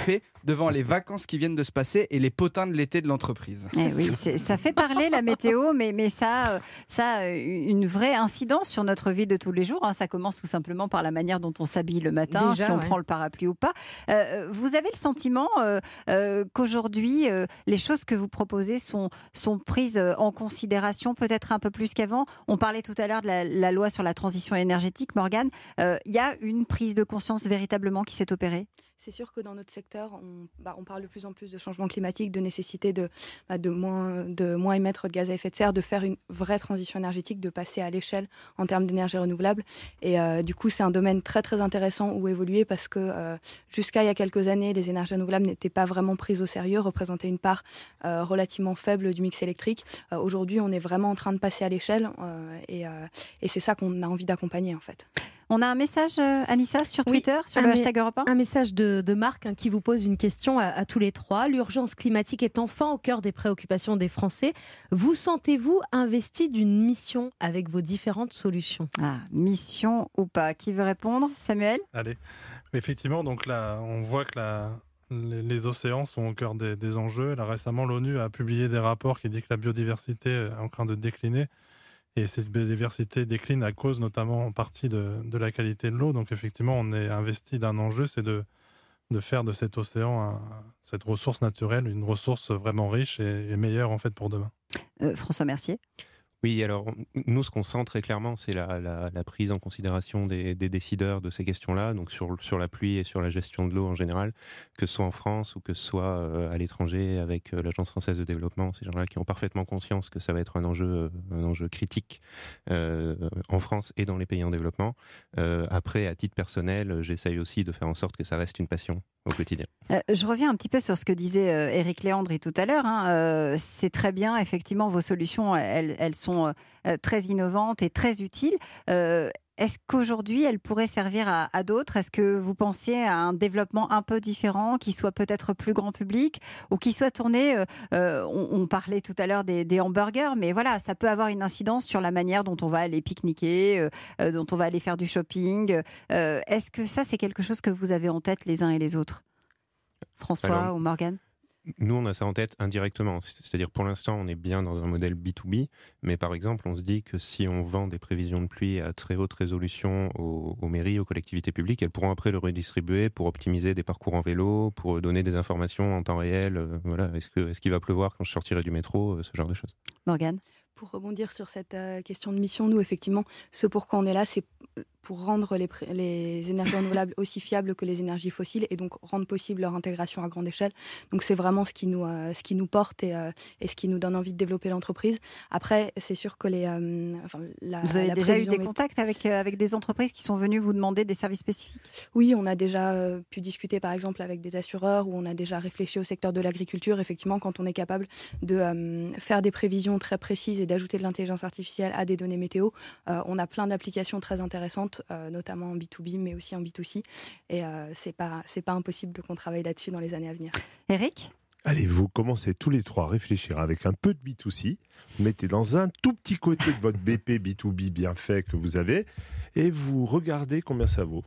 devant les vacances qui viennent de se passer et les potins de l'été de l'entreprise. Eh oui, c'est, ça fait parler la météo, mais, mais ça, ça a une vraie incidence sur notre vie de tous les jours. Hein. Ça commence tout simplement par la manière dont on s'habille le matin, Déjà, si on ouais. prend le parapluie ou pas. Euh, vous avez le sentiment euh, euh, qu'aujourd'hui, euh, les choses que vous proposez sont, sont prises en considération peut-être un peu plus qu'avant. On parlait tout à l'heure de la, la loi sur la transition énergétique, Morgane. Il euh, y a une prise de conscience véritablement qui s'est opérée ? C'est sûr que dans notre secteur, on, bah, on parle de plus en plus de changement climatique, de nécessité de, bah, de, moins, de moins émettre de gaz à effet de serre, de faire une vraie transition énergétique, de passer à l'échelle en termes d'énergie renouvelable. Et euh, du coup, c'est un domaine très très intéressant où évoluer parce que euh, jusqu'à il y a quelques années, les énergies renouvelables n'étaient pas vraiment prises au sérieux, représentaient une part euh, relativement faible du mix électrique. Euh, aujourd'hui, on est vraiment en train de passer à l'échelle euh, et, euh, et c'est ça qu'on a envie d'accompagner en fait. On a un message, euh, Anissa, sur Oui, Twitter, sur un le mé- hashtag Europe un. Un message de, de Marc hein, qui vous pose une question à, à tous les trois. L'urgence climatique est enfin au cœur des préoccupations des Français. Vous sentez-vous investi d'une mission avec vos différentes solutions ? Ah, mission ou pas ? Qui veut répondre ? Samuel ? Allez. Effectivement, donc là, on voit que la, les, les océans sont au cœur des, des enjeux. Là, récemment, l'ONU a publié des rapports qui disent que la biodiversité est en train de décliner. Et cette biodiversité décline à cause notamment en partie de, de la qualité de l'eau. Donc effectivement, on est investi d'un enjeu, c'est de, de faire de cet océan, un, cette ressource naturelle, une ressource vraiment riche et, et meilleure en fait pour demain. Euh, François Mercier. Oui, alors nous, ce qu'on sent très clairement, c'est la, la, la prise en considération des, des décideurs de ces questions-là, donc sur, sur la pluie et sur la gestion de l'eau en général, que ce soit en France ou que ce soit euh, à l'étranger avec euh, l'Agence française de développement, ces gens-là qui ont parfaitement conscience que ça va être un enjeu, euh, un enjeu critique euh, en France et dans les pays en développement. Euh, après, à titre personnel, j'essaye aussi de faire en sorte que ça reste une passion au quotidien. Euh, je reviens un petit peu sur ce que disait euh, Éric Léandre tout à l'heure. Hein. Euh, c'est très bien, effectivement, vos solutions, elles, elles sont euh, très innovantes et très utiles. Euh, Est-ce qu'aujourd'hui, elles pourraient servir à, à d'autres ? Est-ce que vous pensez à un développement un peu différent, qui soit peut-être plus grand public ou qui soit tourné, euh, euh, on, on parlait tout à l'heure des, des hamburgers, mais voilà, ça peut avoir une incidence sur la manière dont on va aller pique-niquer, euh, euh, dont on va aller faire du shopping. Euh, est-ce que ça, c'est quelque chose que vous avez en tête les uns et les autres ? François Alors, ou Morgane ? Nous, on a ça en tête indirectement. C'est-à-dire, pour l'instant, on est bien dans un modèle B deux B, mais par exemple, on se dit que si on vend des prévisions de pluie à très haute résolution aux, aux mairies, aux collectivités publiques, elles pourront après le redistribuer pour optimiser des parcours en vélo, pour donner des informations en temps réel. Euh, voilà, est-ce que, est-ce qu'il va pleuvoir quand je sortirai du métro, euh, ce genre de choses. Morgane ? Pour rebondir sur cette euh, question de mission, nous, effectivement, ce pourquoi on est là, c'est pour rendre les, pré- les énergies renouvelables aussi fiables que les énergies fossiles et donc rendre possible leur intégration à grande échelle. Donc c'est vraiment ce qui nous, euh, ce qui nous porte et, euh, et ce qui nous donne envie de développer l'entreprise. Après, c'est sûr que les... Euh, enfin, la, Vous avez la déjà eu des mét- contacts avec, euh, avec des entreprises qui sont venues vous demander des services spécifiques ? Oui, on a déjà euh, pu discuter par exemple avec des assureurs ou on a déjà réfléchi au secteur de l'agriculture. Effectivement, quand on est capable de euh, faire des prévisions très précises et d'ajouter de l'intelligence artificielle à des données météo, euh, on a plein d'applications très intéressantes, euh, notamment en B deux B, mais aussi en B deux C. Et euh, c'est pas, c'est pas impossible qu'on travaille là-dessus dans les années à venir. Éric ? Allez, vous commencez tous les trois à réfléchir avec un peu de B deux C, vous mettez dans un tout petit côté de votre B P B deux B bien fait que vous avez, et vous regardez combien ça vaut.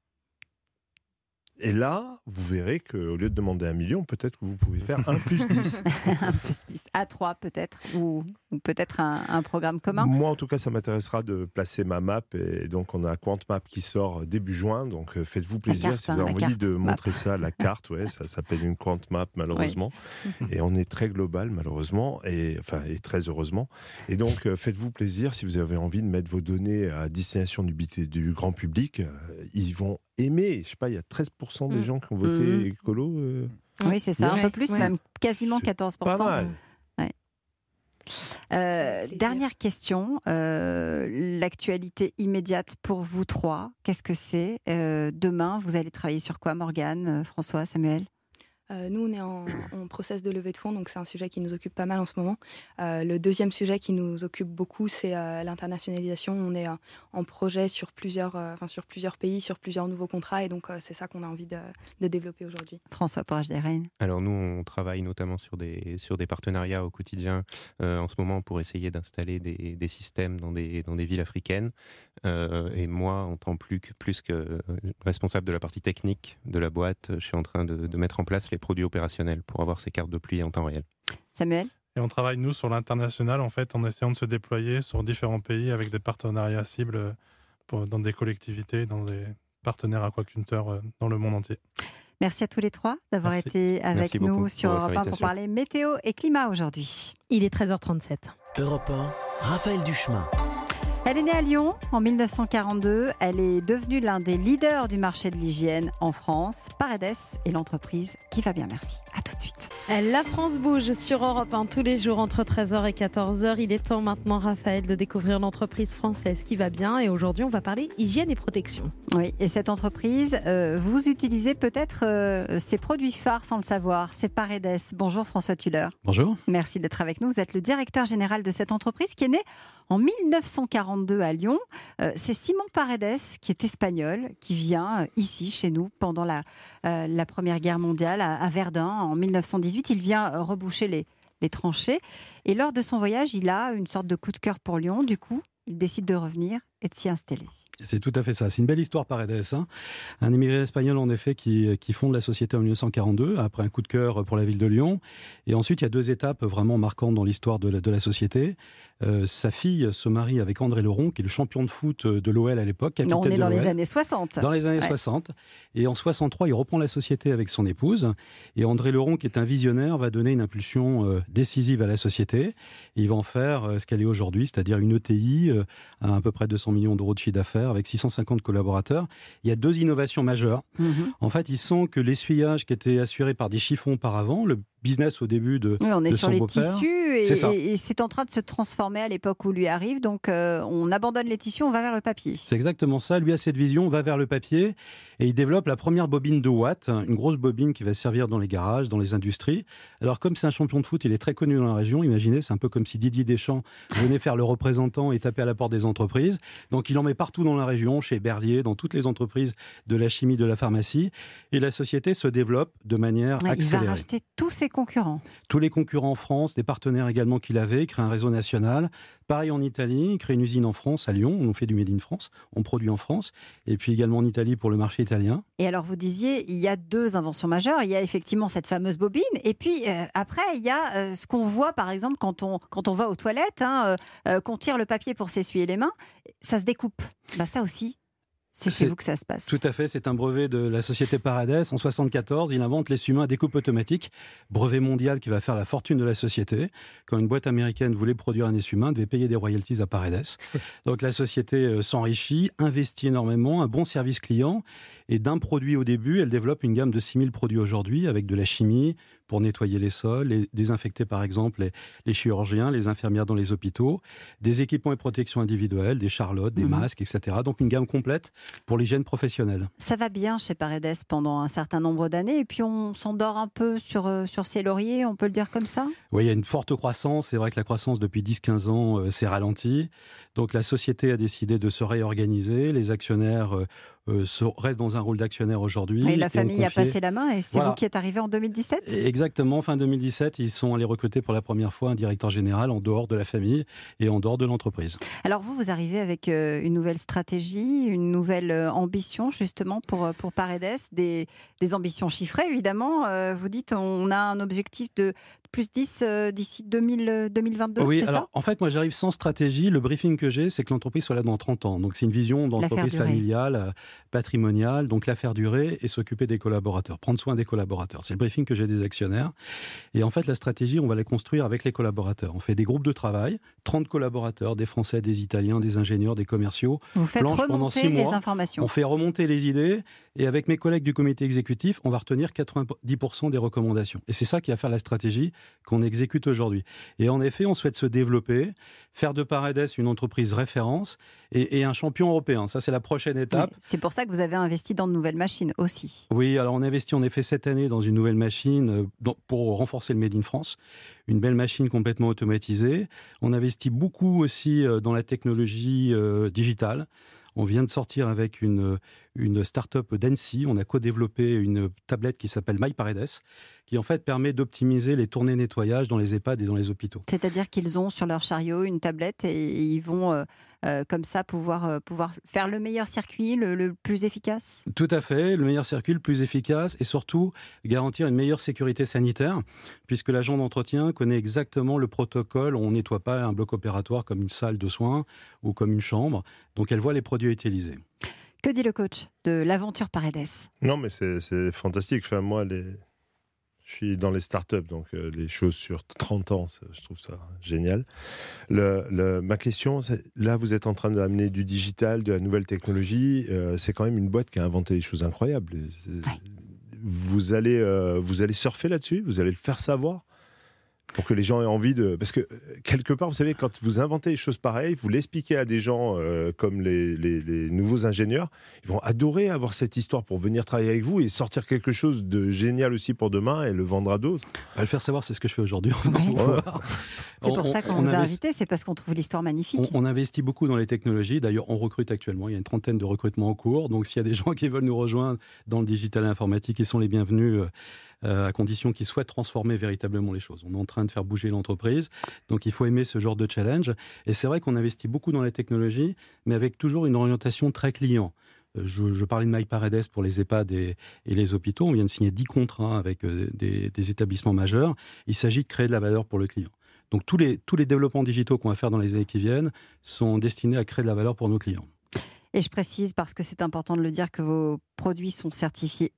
Et là, vous verrez qu'au lieu de demander un million, peut-être que vous pouvez faire un plus dix. un plus dix. À trois peut-être, ou, ou peut-être un, un programme commun. Moi, en tout cas, ça m'intéressera de placer ma map. Et donc, on a QuantMap qui sort début juin. Donc, euh, faites-vous plaisir carte, si vous avez hein, la envie carte de map. montrer ça, la carte. Ouais, ça s'appelle une QuantMap, malheureusement. Oui. Et on est très global, malheureusement, et, enfin, et très heureusement. Et donc, euh, faites-vous plaisir si vous avez envie de mettre vos données à destination du, du grand public. Euh, ils vont aimer. Je sais pas, il y a treize pour cent des mmh. gens qui ont voté mmh. écolo. Euh... Oui, c'est ça, ouais. un peu plus, ouais. même quasiment c'est quatorze pour cent. Pas mal. Ouais. Euh, dernière question, euh, l'actualité immédiate pour vous trois, qu'est-ce que c'est euh, demain, vous allez travailler sur quoi, Morgane, François, Samuel ? Euh, nous, on est en, en process de levée de fonds, donc c'est un sujet qui nous occupe pas mal en ce moment. Euh, le deuxième sujet qui nous occupe beaucoup, c'est euh, l'internationalisation. On est euh, en projet sur plusieurs, euh, enfin, sur plusieurs pays, sur plusieurs nouveaux contrats, et donc euh, c'est ça qu'on a envie de, de développer aujourd'hui. François Porage-Desraynes. Alors nous, on travaille notamment sur des, sur des partenariats au quotidien euh, en ce moment pour essayer d'installer des, des systèmes dans des, dans des villes africaines. Euh, et moi, en tant plus que, plus que responsable de la partie technique de la boîte, je suis en train de, de mettre en place les les produits opérationnels pour avoir ces cartes de pluie en temps réel. Samuel ? Et on travaille, nous, sur l'international, en fait, en essayant de se déployer sur différents pays avec des partenariats cibles pour, dans des collectivités, dans des partenaires aquaculteurs dans le monde entier. Merci à tous les trois d'avoir Merci. été avec Merci nous sur Europe un pour parler météo et climat aujourd'hui. Il est treize heures trente-sept. Europe un, Raphaël Duchemin. Elle est née à Lyon en mille neuf cent quarante-deux. Elle est devenue l'un des leaders du marché de l'hygiène en France. Paredes est l'entreprise qui va bien. Merci. À tout de suite. La France bouge sur Europe un tous les jours entre treize heures et quatorze heures. Il est temps maintenant, Raphaël, de découvrir l'entreprise française qui va bien. Et aujourd'hui, on va parler hygiène et protection. Oui, et cette entreprise, euh, vous utilisez peut-être euh, ses produits phares sans le savoir. C'est Paredes. Bonjour François Tuller. Bonjour. Merci d'être avec nous. Vous êtes le directeur général de cette entreprise qui est née en mille neuf cent quarante-deux à Lyon. Euh, c'est Simon Paredes, qui est espagnol, qui vient euh, ici, chez nous, pendant la, euh, la Première Guerre mondiale, à, à Verdun, en mille neuf cent dix-huit. Il vient euh, reboucher les, les tranchées. Et lors de son voyage, il a une sorte de coup de cœur pour Lyon. Du coup, il décide de revenir et de s'y installer. C'est tout à fait ça. C'est une belle histoire, Paredes. Hein. Un immigré espagnol, en effet, qui, qui fonde la société en mille neuf cent quarante-deux, après un coup de cœur pour la ville de Lyon. Et ensuite, il y a deux étapes vraiment marquantes dans l'histoire de la, de la société. Euh, sa fille se marie avec André Leron, qui est le champion de foot de l'O L à l'époque. Non, on est de dans l'O L. les années soixante. Dans les années ouais. soixante. Et en soixante-trois, il reprend la société avec son épouse. Et André Leron, qui est un visionnaire, va donner une impulsion euh, décisive à la société. Et il va en faire euh, ce qu'elle est aujourd'hui, c'est-à-dire une E T I euh, à à peu près deux cents millions d'euros de chiffre d'affaires, avec six cent cinquante collaborateurs. Il y a deux innovations majeures. Mmh. En fait, ils sentent que l'essuyage qui était assuré par des chiffons auparavant, le business au début de, oui, on est de sur son les beau-père. tissus et c'est, c'est, et c'est en train de se transformer à l'époque où lui arrive. Donc, euh, on abandonne les tissus, on va vers le papier. C'est exactement ça. Lui a cette vision, on va vers le papier et il développe la première bobine de Watt, une grosse bobine qui va servir dans les garages, dans les industries. Alors, comme c'est un champion de foot, il est très connu dans la région. Imaginez, c'est un peu comme si Didier Deschamps venait faire le représentant et taper à la porte des entreprises. Donc, il en met partout dans la région, chez Berlier, dans toutes les entreprises de la chimie, de la pharmacie. Et la société se développe de manière ouais, accélérée. Il va racheter tous ses concurrents. Tous les concurrents en France, des partenaires également qu'il avait, il crée un réseau national. Pareil en Italie, il crée une usine en France, à Lyon, on fait du Made in France, on produit en France, et puis également en Italie pour le marché italien. Et alors vous disiez, il y a deux inventions majeures, il y a effectivement cette fameuse bobine, et puis euh, après il y a euh, ce qu'on voit par exemple quand on, quand on va aux toilettes, hein, euh, qu'on tire le papier pour s'essuyer les mains, ça se découpe. Bah, ça aussi. C'est chez c'est, vous que ça se passe. Tout à fait, c'est un brevet de la société Paredes. En soixante-quatorze, il invente l'essuie-main à découpe automatique, brevet mondial qui va faire la fortune de la société. Quand une boîte américaine voulait produire un essuie-main, elle devait payer des royalties à Paredes. Donc la société s'enrichit, investit énormément, un bon service client. Et d'un produit au début, elle développe une gamme de six mille produits aujourd'hui avec de la chimie pour nettoyer les sols, et désinfecter par exemple les, les chirurgiens, les infirmières dans les hôpitaux, des équipements et protections individuelles, des charlottes, des mmh. masques, et cetera. Donc une gamme complète pour l'hygiène professionnelle. Ça va bien chez Paredes pendant un certain nombre d'années et puis on s'endort un peu sur, euh, sur ses lauriers, on peut le dire comme ça ? Oui, il y a une forte croissance. C'est vrai que la croissance depuis dix à quinze ans euh, s'est ralentie. Donc la société a décidé de se réorganiser. Les actionnaires euh, euh, restent dans un rôle d'actionnaire aujourd'hui. Et la famille confié... a passé la main et c'est voilà. Vous qui êtes arrivé en deux mille dix-sept ? Exactement, fin deux mille dix-sept, ils sont allés recruter pour la première fois un directeur général en dehors de la famille et en dehors de l'entreprise. Alors vous, vous arrivez avec euh, une nouvelle stratégie, une nouvelle euh, ambition justement pour, pour Paredes, des, des ambitions chiffrées évidemment. Euh, vous dites on a un objectif de plus dix euh, d'ici deux mille, deux mille vingt-deux, oui, c'est alors, ça ? En fait, moi j'arrive sans stratégie. Le briefing que j'ai, c'est que l'entreprise soit là dans trente ans. Donc c'est une vision d'entreprise familiale, euh, patrimoniale, donc la faire durer et s'occuper des collaborateurs, prendre soin des collaborateurs. C'est le briefing que j'ai des actionnaires. Et en fait, la stratégie, on va la construire avec les collaborateurs. On fait des groupes de travail, trente collaborateurs, des Français, des Italiens, des ingénieurs, des commerciaux. Vous faites Planche remonter pendant six les mois. informations. On fait remonter les idées et avec mes collègues du comité exécutif, on va retenir quatre-vingt-dix pour cent des recommandations. Et c'est ça qui va faire la stratégie qu'on exécute aujourd'hui. Et en effet, on souhaite se développer, faire de Paredes une entreprise référence et, et un champion européen. Ça, c'est la prochaine étape. Oui, c'est pour ça que vous avez investi dans de nouvelles machines aussi. Oui, alors on investit en effet cette année dans une nouvelle machine pour renforcer le Made in France. Une belle machine complètement automatisée. On investit beaucoup aussi dans la technologie euh, digitale. On vient de sortir avec une, une start-up d'Annecy. On a co-développé une tablette qui s'appelle MyParedes, qui en fait permet d'optimiser les tournées nettoyage dans les EHPAD et dans les hôpitaux. C'est-à-dire qu'ils ont sur leur chariot une tablette et ils vont euh, euh, comme ça pouvoir, euh, pouvoir faire le meilleur circuit, le, le plus efficace ? Tout à fait, le meilleur circuit, le plus efficace et surtout garantir une meilleure sécurité sanitaire puisque l'agent d'entretien connaît exactement le protocole. On ne nettoie pas un bloc opératoire comme une salle de soins ou comme une chambre. Donc elle voit les produits utilisés. Que dit le coach de l'aventure Paredes ? Non, mais c'est, c'est fantastique. Enfin, moi, les... je suis dans les startups, donc euh, les choses sur trente ans, ça, je trouve ça génial. Le, le, ma question, c'est, là, vous êtes en train d'amener du digital, de la nouvelle technologie. Euh, c'est quand même une boîte qui a inventé des choses incroyables. Ouais. Vous, allez, euh, vous allez surfer là-dessus ? Vous allez le faire savoir ? Pour que les gens aient envie de... Parce que, quelque part, vous savez, quand vous inventez des choses pareilles, vous l'expliquez à des gens euh, comme les, les, les nouveaux ingénieurs, ils vont adorer avoir cette histoire pour venir travailler avec vous et sortir quelque chose de génial aussi pour demain et le vendre à d'autres. À le faire savoir, c'est ce que je fais aujourd'hui. Ouais. Ouais. C'est pour on, ça qu'on on vous a investi, c'est parce qu'on trouve l'histoire magnifique. On, on investit beaucoup dans les technologies. D'ailleurs, on recrute actuellement. Il y a une trentaine de recrutements en cours. Donc, s'il y a des gens qui veulent nous rejoindre dans le digital et informatique, ils sont les bienvenus. Euh, à condition qu'ils souhaitent transformer véritablement les choses. On est en train de faire bouger l'entreprise, donc il faut aimer ce genre de challenge. Et c'est vrai qu'on investit beaucoup dans les technologies, mais avec toujours une orientation très client. Euh, je, je parlais de MyParedes pour les EHPAD et, et les hôpitaux. On vient de signer dix contrats avec euh, des, des établissements majeurs. Il s'agit de créer de la valeur pour le client. Donc tous les, tous les développements digitaux qu'on va faire dans les années qui viennent sont destinés à créer de la valeur pour nos clients. Et je précise, parce que c'est important de le dire, que vos produits sont certifiés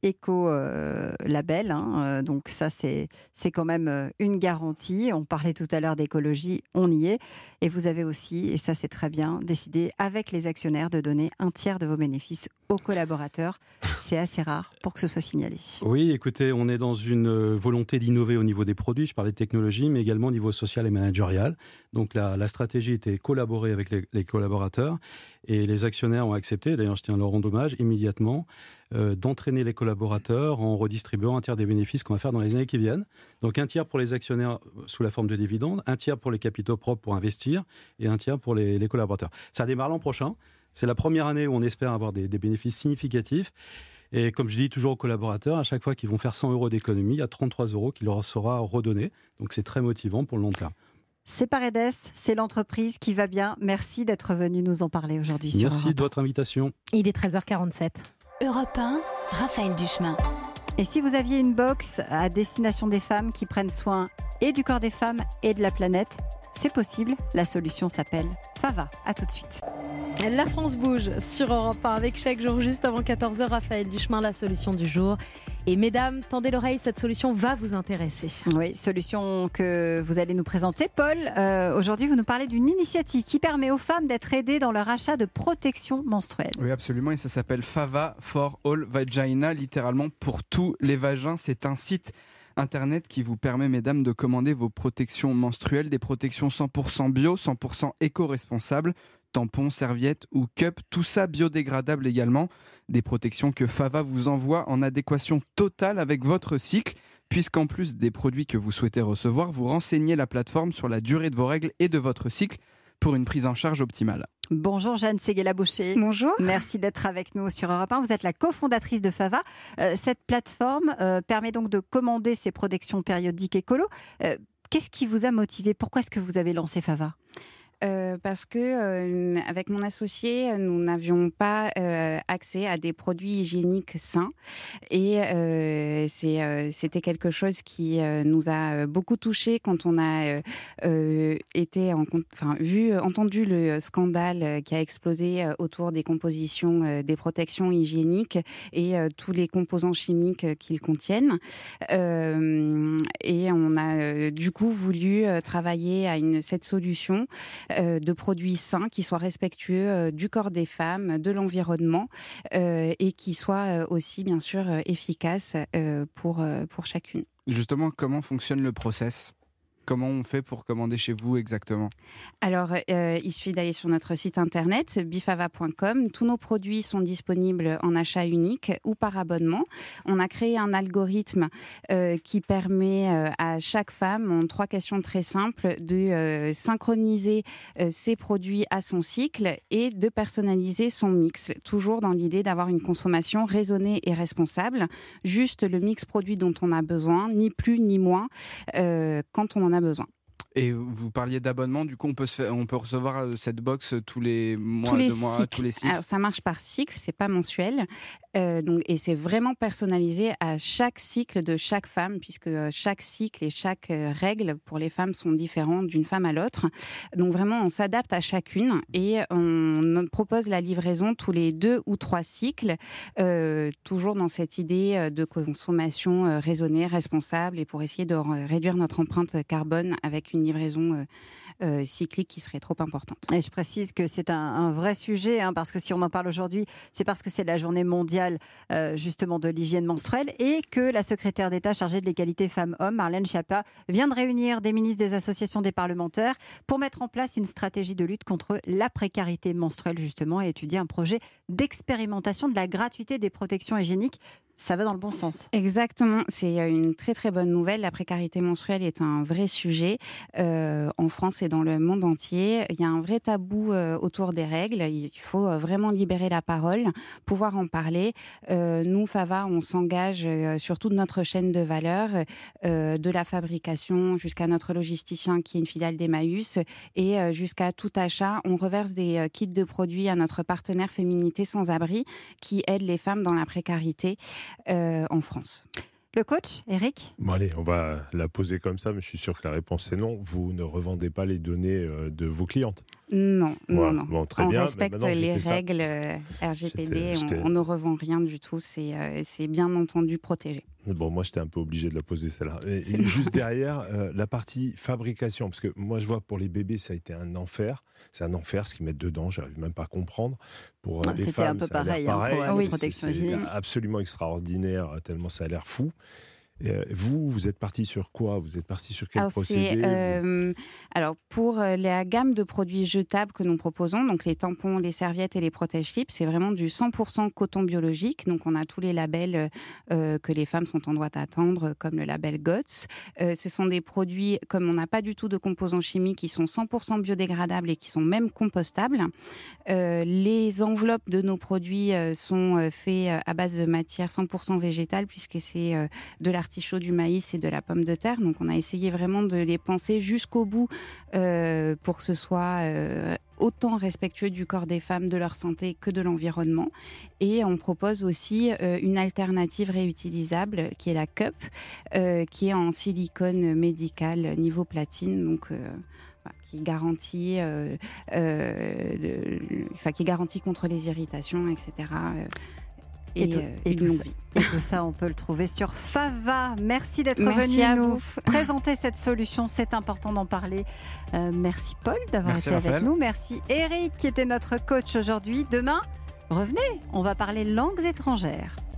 éco-label. Hein, donc ça, c'est, c'est quand même une garantie. On parlait tout à l'heure d'écologie, on y est. Et vous avez aussi, et ça c'est très bien, décidé avec les actionnaires de donner un tiers de vos bénéfices aux collaborateurs. C'est assez rare pour que ce soit signalé. Oui, écoutez, on est dans une volonté d'innover au niveau des produits. Je parlais de technologie, mais également au niveau social et managérial. Donc la, la stratégie était collaborer avec les, les collaborateurs. Et les actionnaires ont accepté, d'ailleurs je tiens à leur rendre hommage, immédiatement, euh, d'entraîner les collaborateurs en redistribuant un tiers des bénéfices qu'on va faire dans les années qui viennent. Donc un tiers pour les actionnaires sous la forme de dividendes, un tiers pour les capitaux propres pour investir et un tiers pour les, les collaborateurs. Ça démarre l'an prochain. C'est la première année où on espère avoir des, des bénéfices significatifs. Et comme je dis toujours aux collaborateurs, à chaque fois qu'ils vont faire cent euros d'économie, il y a trente-trois euros qui leur sera redonné. Donc c'est très motivant pour le long terme. C'est Paredes, c'est l'entreprise qui va bien. Merci d'être venu nous en parler aujourd'hui. Sur Merci Europe de votre invitation. Il est treize heures quarante-sept. Europe un, Raphaël Duchemin. Et si vous aviez une box à destination des femmes qui prennent soin et du corps des femmes et de la planète, c'est possible. La solution s'appelle Fava. À tout de suite. La France bouge sur Europe un avec chaque jour juste avant quatorze heures Raphaël Duchemin, la solution du jour. Et mesdames, tendez l'oreille, cette solution va vous intéresser. Oui, solution que vous allez nous présenter. Paul, euh, aujourd'hui vous nous parlez d'une initiative qui permet aux femmes d'être aidées dans leur achat de protection menstruelle. Oui, absolument, et ça s'appelle Fava for All Vagina, littéralement pour tous les vagins. C'est un site internet qui vous permet, mesdames, de commander vos protections menstruelles, des protections cent pour cent bio, cent pour cent éco-responsables, tampons, serviettes ou cups, tout ça biodégradable également. Des protections que Fava vous envoie en adéquation totale avec votre cycle, puisqu'en plus des produits que vous souhaitez recevoir, vous renseignez la plateforme sur la durée de vos règles et de votre cycle pour une prise en charge optimale. Bonjour Jeanne Séguéla-Boucher. Bonjour. Merci d'être avec nous sur Europe un. Vous êtes la cofondatrice de Fava. Euh, cette plateforme euh, permet donc de commander ces protections périodiques écolo. Euh, qu'est-ce qui vous a motivé ? Pourquoi est-ce que vous avez lancé Fava ? Euh, parce que euh, avec mon associé, nous n'avions pas euh, accès à des produits hygiéniques sains et euh, c'est, euh, c'était quelque chose qui euh, nous a beaucoup touchés quand on a euh, été, en, enfin vu, entendu le scandale qui a explosé autour des compositions euh, des protections hygiéniques et euh, tous les composants chimiques qu'ils contiennent. Euh, et on a euh, du coup voulu travailler à une, cette solution de produits sains qui soient respectueux du corps des femmes, de l'environnement euh, et qui soient aussi bien sûr efficaces euh, pour, pour chacune. Justement, comment fonctionne le process ? comment on fait pour commander chez vous exactement ? Alors, euh, il suffit d'aller sur notre site internet bifava point com. Tous nos produits sont disponibles en achat unique ou par abonnement. On a créé un algorithme euh, qui permet euh, à chaque femme, en trois questions très simples, de euh, synchroniser euh, ses produits à son cycle et de personnaliser son mix. Toujours dans l'idée d'avoir une consommation raisonnée et responsable. Juste le mix produit dont on a besoin, ni plus ni moins, euh, quand on en a besoin. Et vous parliez d'abonnement, du coup on peut, se faire, on peut recevoir cette box tous les mois, tous les deux mois, cycles. tous les cycles. Alors ça marche par cycle, c'est pas mensuel, euh, donc et c'est vraiment personnalisé à chaque cycle de chaque femme, puisque chaque cycle et chaque règle pour les femmes sont différents d'une femme à l'autre. Donc vraiment on s'adapte à chacune et on propose la livraison tous les deux ou trois cycles, euh, toujours dans cette idée de consommation raisonnée, responsable et pour essayer de réduire notre empreinte carbone avec une livraison euh, euh, cyclique qui serait trop importante. Et je précise que c'est un, un vrai sujet, hein, parce que si on en parle aujourd'hui, c'est parce que c'est la journée mondiale euh, justement de l'hygiène menstruelle et que la secrétaire d'État chargée de l'égalité femmes-hommes, Marlène Schiappa, vient de réunir des ministres des associations des parlementaires pour mettre en place une stratégie de lutte contre la précarité menstruelle justement et étudier un projet d'expérimentation de la gratuité des protections hygiéniques. Ça va dans le bon sens. Exactement, c'est une très très bonne nouvelle. La précarité menstruelle est un vrai sujet euh, en France et dans le monde entier. Il y a un vrai tabou euh, autour des règles. Il faut euh, vraiment libérer la parole, pouvoir en parler. Euh, nous, Fava, on s'engage euh, sur toute notre chaîne de valeur, euh, de la fabrication jusqu'à notre logisticien qui est une filiale d'Emmaüs et euh, jusqu'à tout achat. On reverse des euh, kits de produits à notre partenaire Féminité Sans Abri qui aide les femmes dans la précarité. Euh, en France. Le coach, Eric ? Bon allez, on va la poser comme ça, mais je suis sûr que la réponse c'est non. Vous ne revendez pas les données de vos clientes ? Non, voilà. non, non. Bon, très on bien, respecte les règles R G P D, j'étais, j'étais... on, on ne revend rien du tout, c'est, euh, c'est bien entendu protégé. Bon, moi, j'étais un peu obligé de la poser, celle-là. Et, et juste derrière, euh, la partie fabrication, parce que moi, je vois pour les bébés, ça a été un enfer. C'est un enfer ce qu'ils mettent dedans, j'arrive même pas à comprendre. Pour euh, les C'était femmes, un peu ça a pareil, l'air pareil. Hein, pour c'est, la protection c'est, c'est hygiénique. absolument extraordinaire, tellement ça a l'air fou. Et vous, vous êtes parti sur quoi ? Vous êtes parti sur quel alors, procédé euh, Alors, pour la gamme de produits jetables que nous proposons, donc les tampons, les serviettes et les protège-slips, c'est vraiment du cent pour cent coton biologique. Donc, on a tous les labels euh, que les femmes sont en droit d'attendre, comme le label G O T S. Euh, ce sont des produits, comme on n'a pas du tout de composants chimiques, qui sont cent pour cent biodégradables et qui sont même compostables. Euh, les enveloppes de nos produits euh, sont faits à base de matière cent pour cent végétale, puisque c'est euh, de l'artichaut, du maïs et de la pomme de terre. Donc on a essayé vraiment de les penser jusqu'au bout euh, pour que ce soit euh, autant respectueux du corps des femmes, de leur santé que de l'environnement. Et on propose aussi euh, une alternative réutilisable qui est la cup, euh, qui est en silicone médical niveau platine. Donc euh, qui garantit, euh, euh, le, enfin, qui garantit contre les irritations, et cetera. Et, et, tout, euh, et, tout ça, et tout ça, on peut le trouver sur Fava. Merci d'être merci venu nous vous. présenter cette solution. C'est important d'en parler. Euh, merci Paul d'avoir merci été Raphaël. avec nous. Merci Eric qui était notre coach aujourd'hui. Demain, revenez, on va parler langues étrangères.